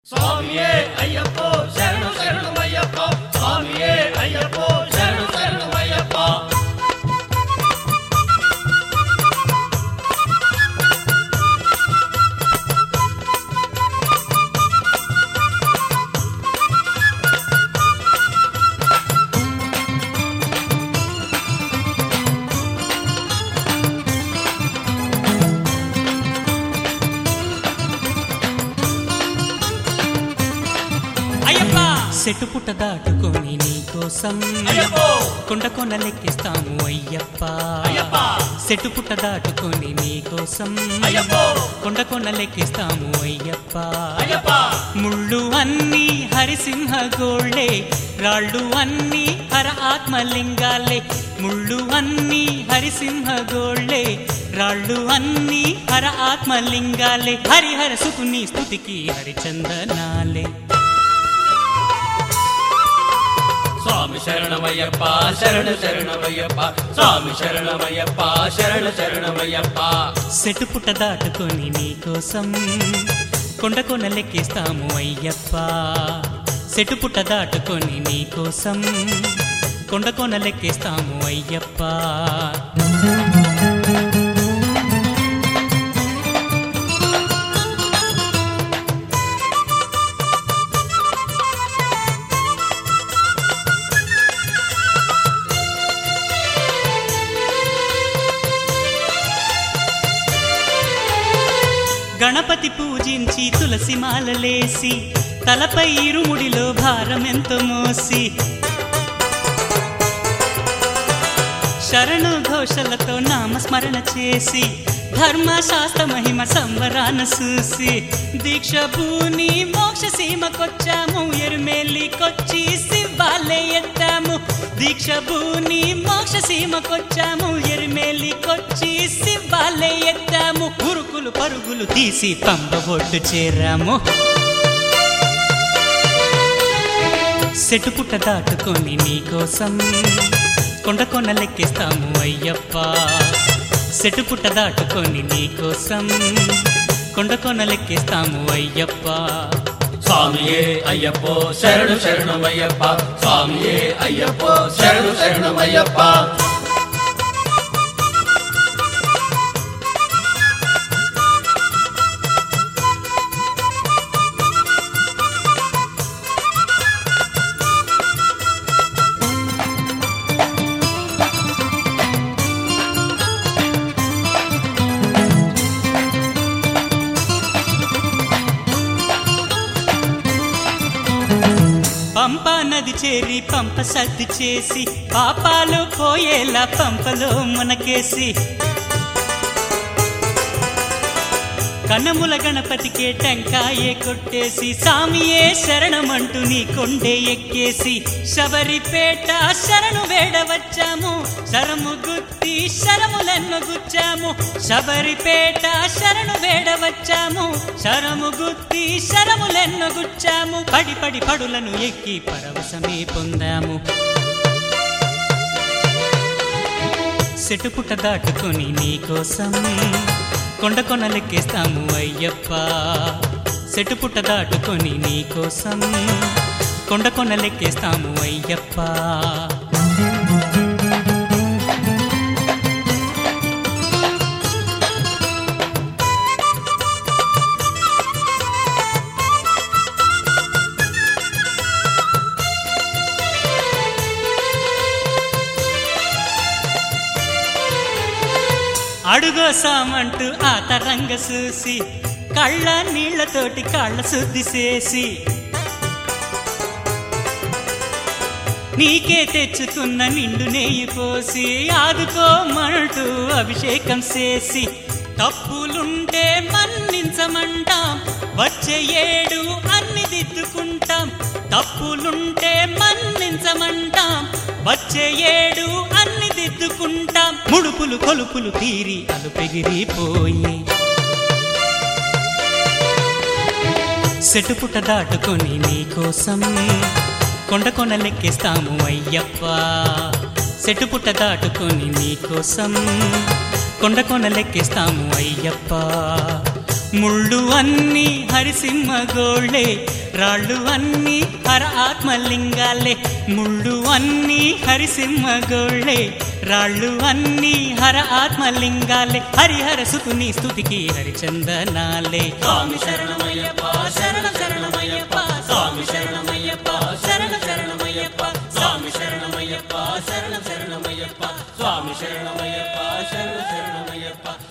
స్వామియే అయ్యప్పో శరణు శరణమయ్యప్ప స్వామియే అయ్యప్పో శరణు శరణమయ్యప్ప సెట్టు పుట్ట దాటుకొని నీకోసం కొండ కొనలెక్కిస్తాము అయ్యప్ప సెట్టు పుట్ట దాటుకొని నీకోసం కొండ కొనలెక్కిస్తాము అయ్యప్ప ముళ్ళు అన్నీ హరిసింహ గోళ్ళే రాళ్ళు అన్నీ హర ఆత్మలింగాలే ముళ్ళు అన్నీ హరిసింహ గోళ్ళే రాళ్ళు అన్నీ హర ఆత్మలింగాలే హరిహర సుకుని స్తుతికి హరిచందనాలే స్వామి శరణమయ్యప్ప శరణు శరణమయ్యప్ప స్వామి శరణమయ్యప్ప శరణు శరణమయ్యప్ప సెట్టు పుట్ట దాటుకొని నీకోసం కొండ కొనలెక్కిస్తాము అయ్యప్ప సెట్టు పుట్ట దాటుకొని నీకోసం కొండ కొనలెక్కిస్తాము అయ్యప్ప గణపతి పూజించి తులసి మాలలేసి తలపై ఇరుముడిలో భారమెంతో మోసి శరణు ఘోషలతో నామస్మరణ చేసి ధర్మశాస్త్ర మహిమ సంబరాన చూసి దీక్ష భూని మోక్ష సీమకొచ్చాము ఎరుమేలికొచ్చి శివాలే ఎత్తాము దీక్ష భూని మోక్ష సీమకొచ్చాము ఎరుమేలికొచ్చి శివాలే ఎత్తాము గురుకులు పరుగులు తీసి పంబ ఒడ్డు చేరాము సెట్టు పుట్ట దాటుకొని నీకోసం కొండ కొనలెక్కిస్తాము అయ్యప్ప సెట్టు పుట్ట దాటుకొని నీకోసం కొండ కొనలెక్కిస్తాము అయ్యప్ప స్వామియే అయ్యప్పో శరణు శరణమయ్యప్ప స్వామియే అయ్యప్పో శరణు శరణమయ్యప్ప పంప నది చేరి పంప సర్ది చేసి పాపాలు పోయేలా పంపలో మునకేసి కన్నముల గణపతికే టెంకాయే కొట్టేసి సామియే శరణమంటూ నీ కొండే ఎక్కేసి శబరిపేట శరణు వేడవచ్చాము శరము గుత్తి శరములెన్నో గుచ్చాము శబరిపేట శరణు వేడవచ్చాము శరము గుత్తి శరములెన్నో గుచ్చాము పడి పడి పడులను ఎక్కి పరవశమే పొందాము సెట్టు పుట్ట దాటుకొని నీకోసం కొండ కొనలెక్కిస్తాము అయ్యప్ప సెట్టు పుట్ట దాటుకొని నీకోసం కొండ కొనలెక్కిస్తాము అయ్యప్ప అడుగోసామంటూ ఆ తరంగ చూసి కళ్ళ నీళ్లతోటి కాళ్ళ శుద్ధి చేసి నీకే తెచ్చుకున్న నిండు నెయ్యి పోసి ఆదుకోమంటూ అభిషేకం చేసి తప్పులుంటే మన్నించమంటాం వచ్చే ఏడు అన్ని దిద్దుకుంటాం తప్పులుంటే మన్నించమంటాం వచ్చే ఏడు అన్ని దిద్దుకుంటాం ముడుపులు కొలుపులు తీరి అలుపెగిరిపోయి సెట్టు పుట్ట దాటుకొని నీకోసం కొండ కొనలెక్కిస్తాము అయ్యప్ప సెట్టు పుట్ట దాటుకొని నీకోసం కొండ కొనలెక్కిస్తాము అయ్యప్ప ముళ్ళు అన్నీ హరిసింహ గోళ్ళే, రాళ్ళు అన్నీ హర ఆత్మలింగాలే. ముళ్ళు అన్నీ హరిసింహ గోళ్ళే, రాళ్ళు అన్నీ హర ఆత్మలింగాలే. హరిహర సుతుని స్తుతికి హరిచందనాలే. స్వామి శరణమయ్యప్ప శరణ శరణమయ్యప్ప స్వామి శరణమయ్యప్ప శరణ శరణమయ్యప్ప స్వామి శరణమయ్యప్ప శరణ శరణమయ్యప్ప స్వామి శరణమయ్యప్ప శరణ శరణమయ్యప్ప